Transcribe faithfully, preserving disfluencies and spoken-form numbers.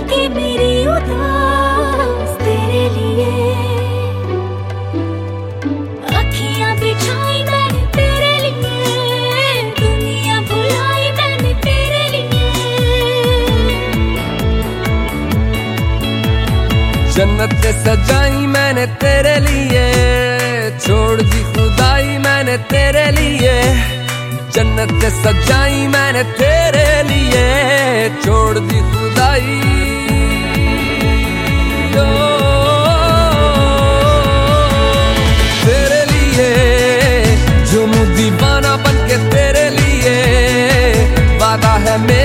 जिंदगी मेरी उदास तेरे लिए। अखियां बिछाई मैंने तेरे लिए, दुनिया भुलाई मैंने तेरे लिए। जन्नत सजाई मैंने तेरे लिए, छोड़ दी खुदाई मैंने तेरे लिए। जन्नत सजाई मैंने तेरे लिए, छोड़ दी खुदाई। ओ, तेरे लिए जो मुँह दीवाना बन के तेरे लिए, वादा है मेरा